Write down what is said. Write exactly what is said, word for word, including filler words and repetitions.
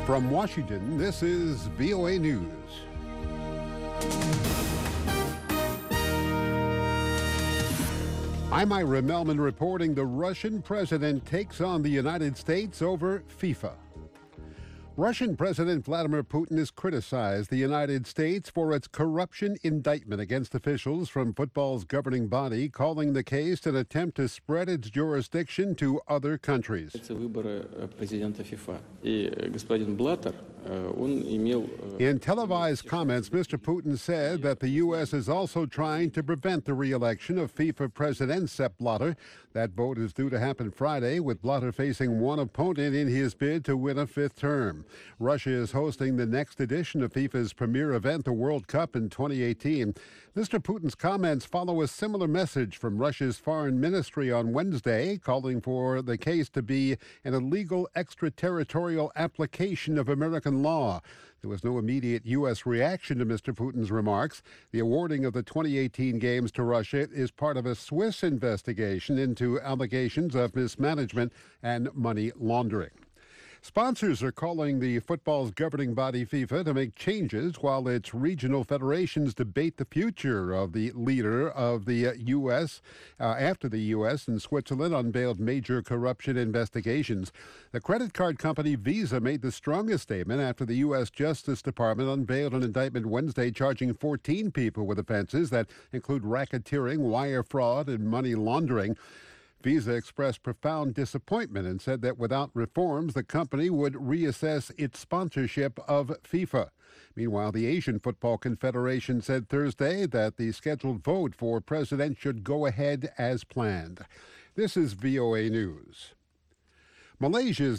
From Washington, this is V O A News. I'm Ira Melman reporting the Russian president takes on the United States over FIFA. Russian President Vladimir Putin has criticized the United States for its corruption indictment against officials from football's governing body, calling the case an attempt to spread its jurisdiction to other countries. In televised comments, Mister Putin said that the U S is also trying to prevent the re-election of FIFA President Sepp Blatter. That vote is due to happen Friday, with Blatter facing one opponent in his bid to win a fifth term. Russia is hosting the next edition of FIFA's premier event, the World Cup, in twenty eighteen. Mister Putin's comments follow a similar message from Russia's foreign ministry on Wednesday, calling for the case to be an illegal extraterritorial application of American law. There was no immediate U S reaction to Mister Putin's remarks. The awarding of the twenty eighteen Games to Russia is part of a Swiss investigation into allegations of mismanagement and money laundering. Sponsors are calling the football's governing body FIFA to make changes while its regional federations debate the future of the leader of the U S uh, after the U S and Switzerland unveiled major corruption investigations. The credit card company Visa made the strongest statement after the U S Justice Department unveiled an indictment Wednesday charging fourteen people with offenses that include racketeering, wire fraud, and money laundering. Visa expressed profound disappointment and said that without reforms, the company would reassess its sponsorship of FIFA. Meanwhile, the Asian Football Confederation said Thursday that the scheduled vote for president should go ahead as planned. This is V O A News. Malaysia's